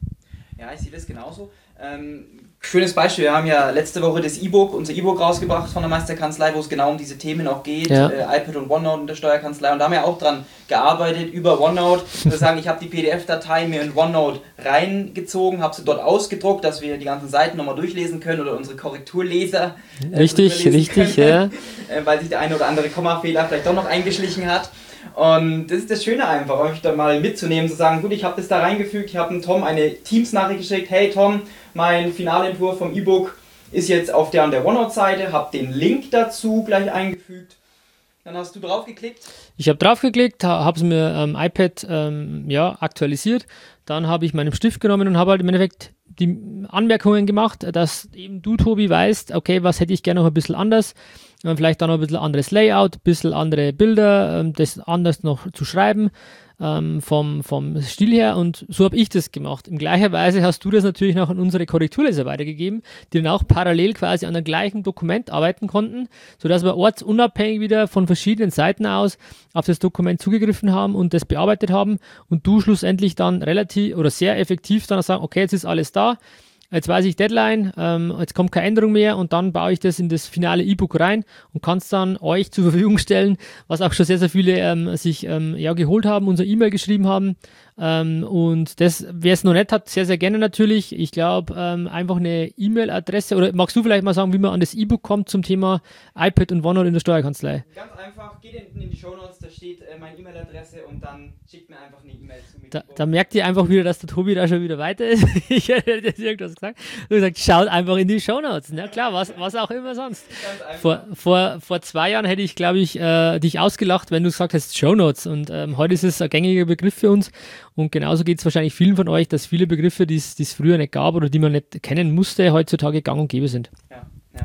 Ja, ich sehe das genauso. Ähm, schönes Beispiel, wir haben ja letzte Woche das E-Book, unser E-Book rausgebracht von der Meisterkanzlei, wo es genau um diese Themen auch geht, ja. äh, iPad und OneNote in der Steuerkanzlei, und da haben wir auch dran gearbeitet über OneNote. Ich würde sagen, ich habe die P D F-Datei mir in OneNote reingezogen, habe sie dort ausgedruckt, dass wir die ganzen Seiten nochmal durchlesen können oder unsere Korrekturleser äh, richtig, richtig, können, ja. äh, weil sich der eine oder andere Kommafehler vielleicht doch noch eingeschlichen hat. Und das ist das Schöne einfach, euch da mal mitzunehmen, zu sagen, gut, ich habe das da reingefügt, ich habe dem Tom eine Teams-Nachricht geschickt, hey Tom, mein Finalentwurf vom E-Book ist jetzt auf der an der OneNote-Seite, habe den Link dazu gleich eingefügt. Dann hast du draufgeklickt. Ich habe draufgeklickt, habe es mir am ähm, iPad ähm, ja, aktualisiert, dann habe ich meinen Stift genommen und habe halt im Endeffekt die Anmerkungen gemacht, dass eben du, Tobi, weißt, okay, was hätte ich gerne noch ein bisschen anders, äh, vielleicht dann noch ein bisschen anderes Layout, ein bisschen andere Bilder, äh, das anders noch zu schreiben, ähm, vom, vom Stil her, und so habe ich das gemacht. In gleicher Weise hast du das natürlich noch an unsere Korrekturleser weitergegeben, die dann auch parallel quasi an dem gleichen Dokument arbeiten konnten, sodass wir ortsunabhängig wieder von verschiedenen Seiten aus auf das Dokument zugegriffen haben und das bearbeitet haben und du schlussendlich dann relativ oder sehr effektiv dann sagen, okay, jetzt ist alles da, jetzt weiß ich Deadline, ähm, jetzt kommt keine Änderung mehr, und dann baue ich das in das finale E-Book rein und kann es dann euch zur Verfügung stellen, was auch schon sehr, sehr viele ähm, sich ähm, ja, geholt haben, unser E-Mail geschrieben haben. Ähm, und das, wer es noch nicht hat, sehr, sehr gerne natürlich. Ich glaube, ähm, einfach eine E-Mail-Adresse, oder magst du vielleicht mal sagen, wie man an das E-Book kommt zum Thema iPad und OneNote in der Steuerkanzlei? Ganz einfach, geht hinten in die Shownotes, da steht äh, meine E-Mail-Adresse, und dann schickt mir einfach eine E-Mail zu mir. Da, da merkt ihr einfach wieder, dass der Tobi da schon wieder weiter ist. Ich hätte jetzt irgendwas gesagt. Du hast gesagt, schaut einfach in die Shownotes. Na klar, was, was auch immer sonst. Vor, vor, vor zwei Jahren hätte ich, glaube ich, äh, dich ausgelacht, wenn du gesagt hast Shownotes. Und ähm, heute ist es ein gängiger Begriff für uns. Und genauso geht es wahrscheinlich vielen von euch, dass viele Begriffe, die es früher nicht gab oder die man nicht kennen musste, heutzutage gang und gäbe sind. Ja, ja.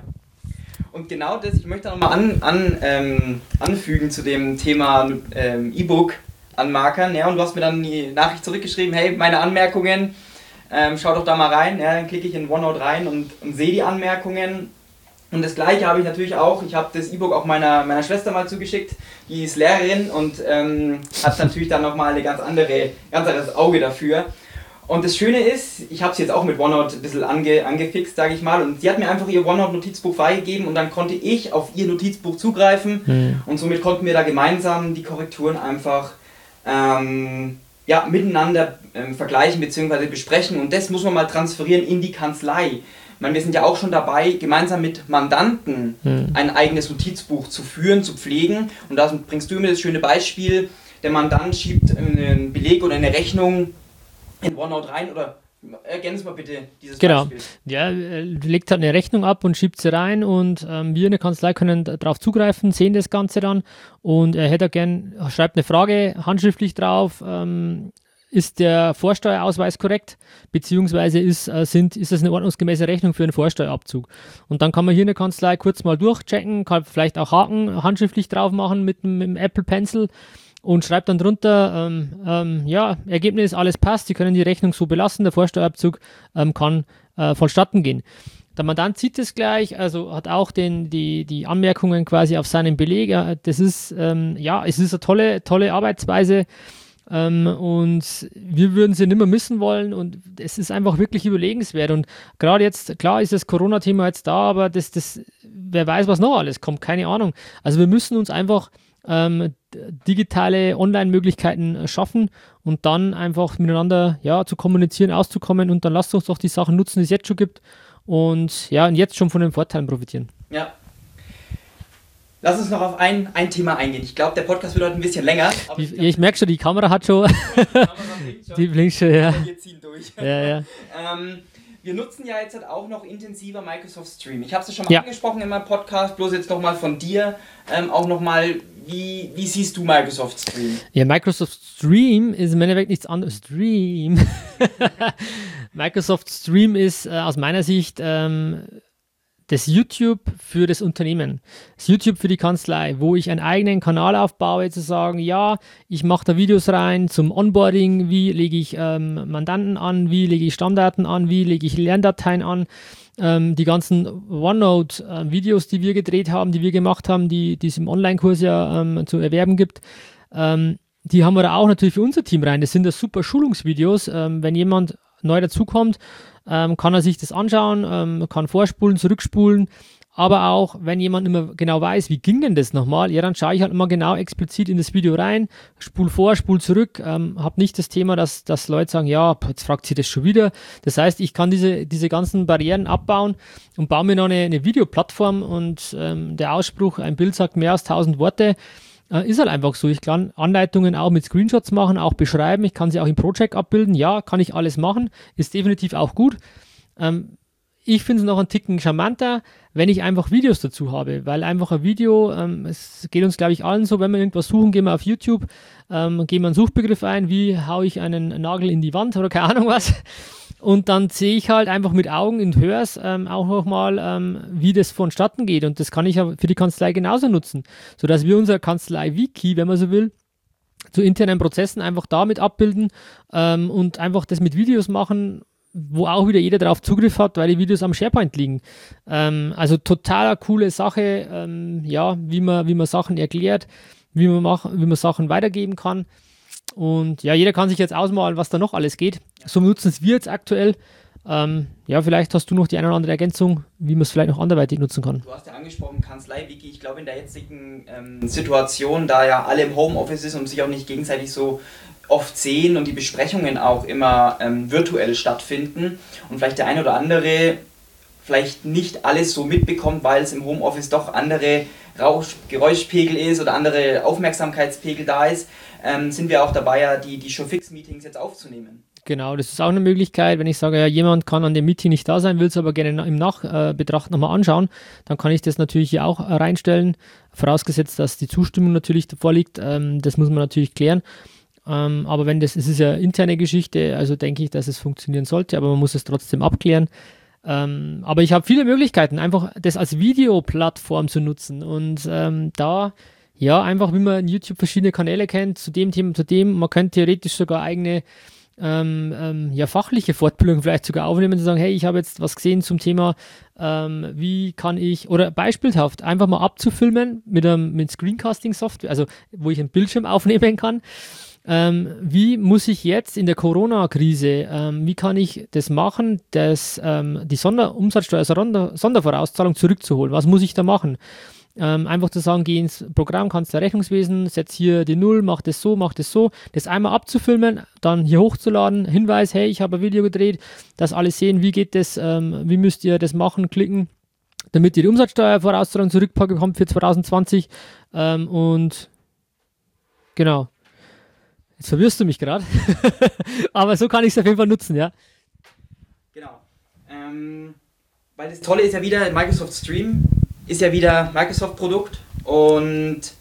Und genau das, ich möchte nochmal an, an, ähm, anfügen zu dem Thema ähm, E-Book anmarkern. Ja, und du hast mir dann die Nachricht zurückgeschrieben, hey, meine Anmerkungen, ähm, schau doch da mal rein. Ja, dann klicke ich in OneNote rein und, und sehe die Anmerkungen. Und das Gleiche habe ich natürlich auch. Ich habe das E-Book auch meiner, meiner Schwester mal zugeschickt. Die ist Lehrerin und ähm, hat natürlich dann nochmal ein ganz, andere, ganz anderes Auge dafür. Und das Schöne ist, ich habe es jetzt auch mit OneNote ein bisschen ange, angefixt, sage ich mal. Und sie hat mir einfach ihr OneNote-Notizbuch freigegeben und dann konnte ich auf ihr Notizbuch zugreifen. Mhm. Und somit konnten wir da gemeinsam die Korrekturen einfach ähm, ja, miteinander ähm, vergleichen bzw. besprechen. Und das muss man mal transferieren in die Kanzlei. Ich meine, wir sind ja auch schon dabei, gemeinsam mit Mandanten hm. ein eigenes Notizbuch zu führen, zu pflegen. Und da bringst du mir das schöne Beispiel, der Mandant schiebt einen Beleg oder eine Rechnung in OneNote rein, oder ergänz mal bitte dieses genau. Beispiel. Genau, ja, legt halt eine Rechnung ab und schiebt sie rein, und ähm, wir in der Kanzlei können darauf zugreifen, sehen das Ganze dann, und er hätte gern, schreibt eine Frage handschriftlich drauf, ähm, ist der Vorsteuerausweis korrekt, beziehungsweise ist, äh, sind, ist das eine ordnungsgemäße Rechnung für einen Vorsteuerabzug. Und dann kann man hier in der Kanzlei kurz mal durchchecken, kann vielleicht auch Haken handschriftlich drauf machen mit dem Apple Pencil und schreibt dann drunter, ähm, ähm, ja, Ergebnis, alles passt, Sie können die Rechnung so belassen, der Vorsteuerabzug ähm, kann äh, vonstatten gehen. Der Mandant sieht es gleich, also hat auch den, die, die Anmerkungen quasi auf seinen Beleg. Das ist, ähm, ja, es ist eine tolle, tolle Arbeitsweise. Ähm, und wir würden sie nicht mehr missen wollen und es ist einfach wirklich überlegenswert und gerade jetzt, klar ist das Corona-Thema jetzt da, aber das, das, wer weiß, was noch alles kommt, keine Ahnung. Also wir müssen uns einfach ähm, digitale Online-Möglichkeiten schaffen und dann einfach miteinander ja, zu kommunizieren, auszukommen und dann lasst uns doch die Sachen nutzen, die es jetzt schon gibt und ja, und jetzt schon von den Vorteilen profitieren. Ja. Lass uns noch auf ein, ein Thema eingehen. Ich glaube, der Podcast wird heute ein bisschen länger. Aber ich, ich, ich merke schon, die Kamera hat schon. Die, Kamera blinkt schon. Die blinkt schon, ja. Wir ziehen durch. Ja, ja. ähm, wir nutzen ja jetzt halt auch noch intensiver Microsoft Stream. Ich habe es ja schon mal ja. angesprochen in meinem Podcast, bloß jetzt nochmal von dir. Ähm, auch nochmal, wie, wie siehst du Microsoft Stream? Ja, Microsoft Stream ist im Endeffekt nichts anderes. Stream. Microsoft Stream ist äh, aus meiner Sicht ähm, das YouTube für das Unternehmen, das YouTube für die Kanzlei, wo ich einen eigenen Kanal aufbaue, zu sagen, ja, ich mache da Videos rein zum Onboarding, wie lege ich ähm, Mandanten an, wie lege ich Stammdaten an, wie lege ich Lerndateien an, ähm, die ganzen OneNote-Videos, äh, die wir gedreht haben, die wir gemacht haben, die, die es im Online-Kurs ja ähm, zu erwerben gibt, ähm, die haben wir da auch natürlich für unser Team rein. Das sind das super Schulungsvideos, ähm, wenn jemand neu dazukommt, Ähm, kann er sich das anschauen, ähm, kann vorspulen, zurückspulen, aber auch, wenn jemand immer genau weiß, wie ging denn das nochmal, ja, dann schaue ich halt immer genau explizit in das Video rein, spul vor, spul zurück, ähm, habe nicht das Thema, dass, dass Leute sagen, ja, jetzt fragt sie das schon wieder. Das heißt, ich kann diese, diese ganzen Barrieren abbauen und baue mir noch eine, eine Videoplattform und ähm, der Ausspruch, ein Bild sagt mehr als tausend Worte, Äh, ist halt einfach so. Ich kann Anleitungen auch mit Screenshots machen, auch beschreiben. Ich kann sie auch im Project abbilden. Ja, kann ich alles machen. Ist definitiv auch gut. Ähm, ich finde es noch einen Ticken charmanter, wenn ich einfach Videos dazu habe, weil einfach ein Video, ähm, es geht uns, glaube ich, allen so, wenn wir irgendwas suchen, gehen wir auf YouTube, ähm, gehen wir einen Suchbegriff ein, wie haue ich einen Nagel in die Wand oder keine Ahnung was. Und dann sehe ich halt einfach mit Augen und hör's ähm, auch nochmal, ähm, wie das vonstatten geht. Und das kann ich ja für die Kanzlei genauso nutzen, sodass wir unser Kanzlei-Wiki, wenn man so will, zu internen Prozessen einfach damit abbilden ähm, und einfach das mit Videos machen, wo auch wieder jeder darauf Zugriff hat, weil die Videos am SharePoint liegen. Ähm, also total coole Sache, ähm, ja, wie man, wie man Sachen erklärt, wie man, mach, wie man Sachen weitergeben kann. Und ja, jeder kann sich jetzt ausmalen, was da noch alles geht. So nutzen es wir jetzt aktuell. Ähm, ja, vielleicht hast du noch die eine oder andere Ergänzung, wie man es vielleicht noch anderweitig nutzen kann. Du hast ja angesprochen, Kanzlei-Wiki. Ich glaube, in der jetzigen ähm, Situation, da ja alle im Homeoffice ist und sich auch nicht gegenseitig so oft sehen und die Besprechungen auch immer ähm, virtuell stattfinden und vielleicht der eine oder andere vielleicht nicht alles so mitbekommt, weil es im Homeoffice doch andere Rausch, Geräuschpegel ist oder andere Aufmerksamkeitspegel da ist, ähm, sind wir auch dabei, ja, die, die Showfix-Meetings jetzt aufzunehmen. Genau, das ist auch eine Möglichkeit, wenn ich sage, ja, jemand kann an dem Meeting nicht da sein, will es aber gerne im Nachbetracht nochmal anschauen, dann kann ich das natürlich hier auch reinstellen, vorausgesetzt, dass die Zustimmung natürlich davor liegt, ähm, das muss man natürlich klären. Ähm, aber wenn das, es ist ja interne Geschichte, also denke ich, dass es funktionieren sollte, aber man muss es trotzdem abklären. Ähm, aber ich habe viele Möglichkeiten, einfach das als Videoplattform zu nutzen und ähm, da, ja, einfach wie man in YouTube verschiedene Kanäle kennt, zu dem Thema, zu dem, man könnte theoretisch sogar eigene ähm, ähm, ja, fachliche Fortbildung vielleicht sogar aufnehmen, zu sagen, hey, ich habe jetzt was gesehen zum Thema, ähm, wie kann ich, oder beispielhaft, einfach mal abzufilmen mit einem mit Screencasting-Software, also wo ich einen Bildschirm aufnehmen kann. Ähm, wie muss ich jetzt in der Corona-Krise, ähm, wie kann ich das machen, dass ähm, die Sonderumsatzsteuer, Sonder, Sondervorauszahlung zurückzuholen? Was muss ich da machen? Ähm, einfach zu sagen, geh ins Programm, kannst du Rechnungswesen, setz hier die Null, mach das so, mach das so, das einmal abzufilmen, dann hier hochzuladen, Hinweis, hey, ich habe ein Video gedreht, dass alle sehen, wie geht das, ähm, wie müsst ihr das machen, klicken, damit ihr die Umsatzsteuervorauszahlung zurückbekommt für zwanzig zwanzig ähm, und genau. Jetzt verwirrst du mich gerade, aber so kann ich es auf jeden Fall nutzen, ja. Genau. Ähm, weil das Tolle ist ja wieder, Microsoft Stream ist ja wieder Microsoft-Produkt und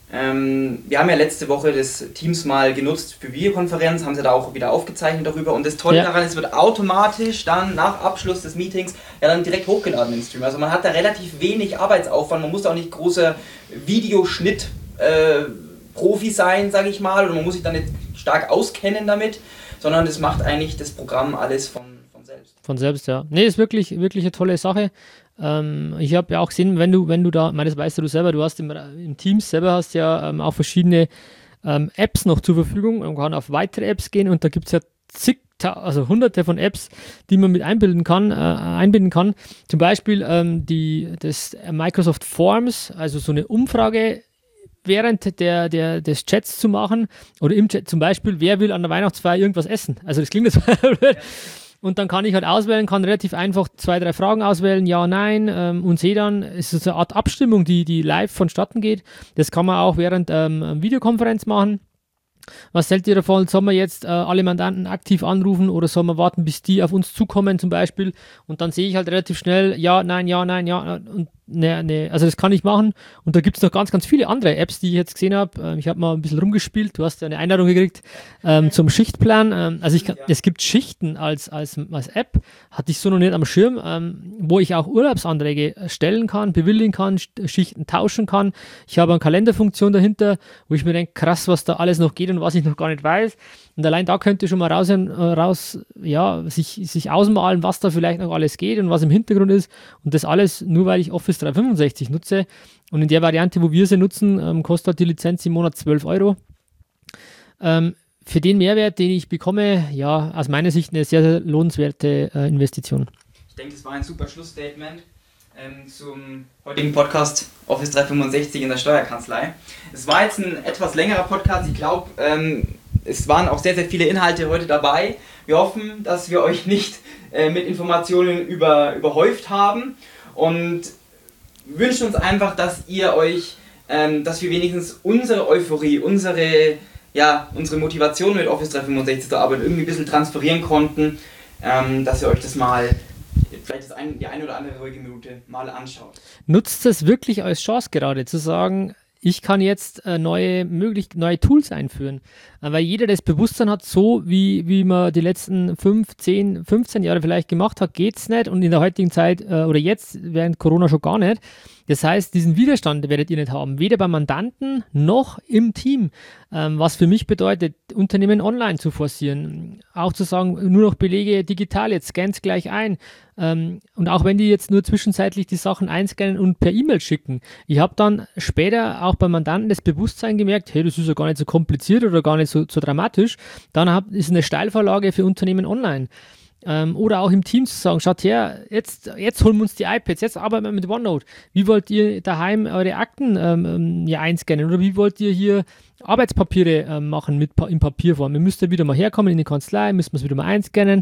Ähm, wir haben ja letzte Woche das Teams mal genutzt für Videokonferenz, haben sie da auch wieder aufgezeichnet darüber und das Tolle ja. daran ist, es wird automatisch dann nach Abschluss des Meetings ja dann direkt hochgeladen im Stream. Also man hat da relativ wenig Arbeitsaufwand, man muss da auch nicht großer Videoschnitt äh, Profi sein, sage ich mal, oder man muss sich da nicht stark auskennen damit, sondern das macht eigentlich das Programm alles von, von selbst. Von selbst, ja. Nee, ist wirklich, wirklich eine tolle Sache. Ähm, ich habe ja auch gesehen, wenn du, wenn du da, ich meine, das weißt du selber, du hast im, im Teams selber hast ja ähm, auch verschiedene ähm, Apps noch zur Verfügung. Man kann auf weitere Apps gehen und da gibt es ja zig, also hunderte von Apps, die man mit einbinden kann, äh, einbinden kann. Zum Beispiel ähm, die, das Microsoft Forms, also so eine Umfrage während der, der, des Chats zu machen oder im Chat zum Beispiel, wer will an der Weihnachtsfeier irgendwas essen? Also das klingt jetzt blöd. Und dann kann ich halt auswählen, kann relativ einfach zwei, drei Fragen auswählen, ja, nein, ähm, und sehe dann, es ist eine Art Abstimmung, die, die live vonstatten geht. Das kann man auch während ähm, einer Videokonferenz machen. Was hält ihr davon? Sollen wir jetzt äh, alle Mandanten aktiv anrufen oder sollen wir warten, bis die auf uns zukommen zum Beispiel? Und dann sehe ich halt relativ schnell, ja, nein, ja, nein, ja. Und ne, ne, also das kann ich machen. Und da gibt es noch ganz, ganz viele andere Apps, die ich jetzt gesehen habe. Ähm, ich habe mal ein bisschen rumgespielt. Du hast ja eine Einladung gekriegt ähm, zum Schichtplan. Ähm, also ich kann, es gibt Schichten als, als, als App, hatte ich so noch nicht am Schirm, ähm, wo ich auch Urlaubsanträge stellen kann, bewilligen kann, Schichten tauschen kann. Ich habe eine Kalenderfunktion dahinter, wo ich mir denke, krass, was da alles noch geht und was ich noch gar nicht weiß. Und allein da könnt ihr schon mal raus, raus ja, sich, sich ausmalen, was da vielleicht noch alles geht und was im Hintergrund ist. Und das alles nur, weil ich Office dreihundertfünfundsechzig nutze. Und in der Variante, wo wir sie nutzen, ähm, kostet halt die Lizenz im Monat zwölf Euro. Ähm, für den Mehrwert, den ich bekomme, ja, aus meiner Sicht eine sehr, sehr lohnenswerte äh, Investition. Ich denke, das war ein super Schlussstatement ähm, zum heutigen Podcast Office dreihundertfünfundsechzig in der Steuerkanzlei. Es war jetzt ein etwas längerer Podcast. Ich glaube, ähm, es waren auch sehr, sehr viele Inhalte heute dabei. Wir hoffen, dass wir euch nicht äh, mit Informationen über, überhäuft haben und wünschen uns einfach, dass ihr euch, ähm, dass wir wenigstens unsere Euphorie, unsere, ja, unsere Motivation mit Office dreihundertfünfundsechzig zu arbeiten irgendwie ein bisschen transferieren konnten, ähm, dass ihr euch das mal, vielleicht das ein, die eine oder andere ruhige Minute mal anschaut. Nutzt es wirklich als Chance gerade, zu sagen, ich kann jetzt äh, neue, möglich, neue Tools einführen, äh, weil jeder das Bewusstsein hat, so wie, wie man die letzten fünf, zehn, fünfzehn Jahre vielleicht gemacht hat, geht es nicht und in der heutigen Zeit äh, oder jetzt während Corona schon gar nicht. Das heißt, diesen Widerstand werdet ihr nicht haben, weder beim Mandanten noch im Team, ähm, was für mich bedeutet, Unternehmen online zu forcieren, auch zu sagen, nur noch Belege digital, jetzt scannt gleich ein ähm, und auch wenn die jetzt nur zwischenzeitlich die Sachen einscannen und per E-Mail schicken, ich habe dann später auch beim Mandanten das Bewusstsein gemerkt, hey, das ist ja gar nicht so kompliziert oder gar nicht so, so dramatisch, dann hab, ist eine Steilvorlage für Unternehmen online. Ähm, oder auch im Team zu sagen, schaut her, jetzt, jetzt holen wir uns die iPads, jetzt arbeiten wir mit OneNote. Wie wollt ihr daheim eure Akten ähm, ja, einscannen oder wie wollt ihr hier Arbeitspapiere ähm, machen mit, in Papierform? Ihr müsst ja wieder mal herkommen in die Kanzlei, müsst wir es wieder mal einscannen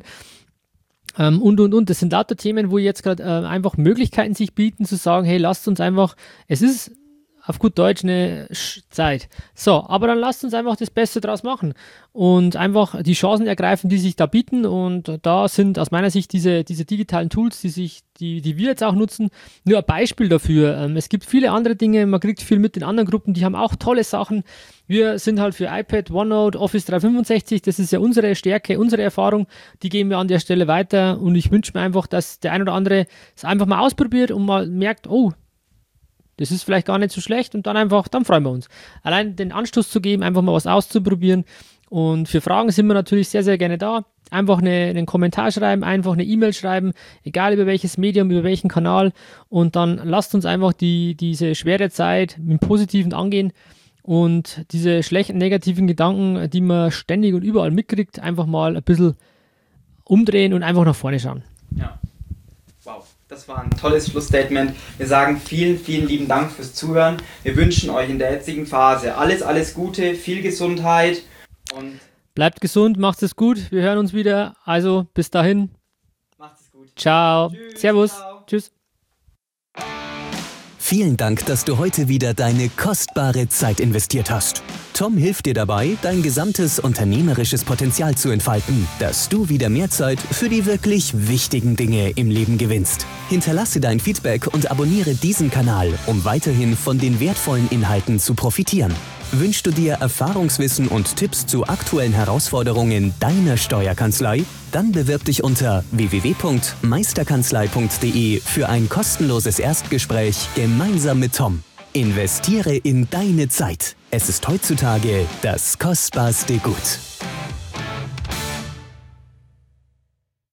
ähm, und, und, und. Das sind lauter Themen, wo jetzt gerade äh, einfach Möglichkeiten sich bieten, zu sagen, hey, lasst uns einfach, es ist auf gut Deutsch eine Zeit. So, aber dann lasst uns einfach das Beste draus machen und einfach die Chancen ergreifen, die sich da bieten und da sind aus meiner Sicht diese, diese digitalen Tools, die, sich, die, die wir jetzt auch nutzen, nur ein Beispiel dafür. Ähm, es gibt viele andere Dinge, man kriegt viel mit den anderen Gruppen, die haben auch tolle Sachen. Wir sind halt für iPad, OneNote, Office dreihundertfünfundsechzig, das ist ja unsere Stärke, unsere Erfahrung, die geben wir an der Stelle weiter und ich wünsche mir einfach, dass der ein oder andere es einfach mal ausprobiert und mal merkt, oh, das ist vielleicht gar nicht so schlecht und dann einfach, dann freuen wir uns. Allein den Anstoß zu geben, einfach mal was auszuprobieren und für Fragen sind wir natürlich sehr, sehr gerne da. Einfach eine, einen Kommentar schreiben, einfach eine E-Mail schreiben, egal über welches Medium, über welchen Kanal und dann lasst uns einfach die, diese schwere Zeit mit dem Positiven angehen und diese schlechten, negativen Gedanken, die man ständig und überall mitkriegt, einfach mal ein bisschen umdrehen und einfach nach vorne schauen. Ja. Wow. Das war ein tolles Schlussstatement. Wir sagen vielen, vielen lieben Dank fürs Zuhören. Wir wünschen euch in der jetzigen Phase alles, alles Gute, viel Gesundheit und bleibt gesund, macht es gut. Wir hören uns wieder. Also bis dahin. Macht es gut. Ciao. Tschüss, Servus. ciao. Tschüss. Vielen Dank, dass du heute wieder deine kostbare Zeit investiert hast. Tom hilft dir dabei, dein gesamtes unternehmerisches Potenzial zu entfalten, dass du wieder mehr Zeit für die wirklich wichtigen Dinge im Leben gewinnst. Hinterlasse dein Feedback und abonniere diesen Kanal, um weiterhin von den wertvollen Inhalten zu profitieren. Wünschst du dir Erfahrungswissen und Tipps zu aktuellen Herausforderungen deiner Steuerkanzlei? Dann bewirb dich unter w w w punkt meisterkanzlei punkt d e für ein kostenloses Erstgespräch gemeinsam mit Tom. Investiere in deine Zeit. Es ist heutzutage das kostbarste Gut.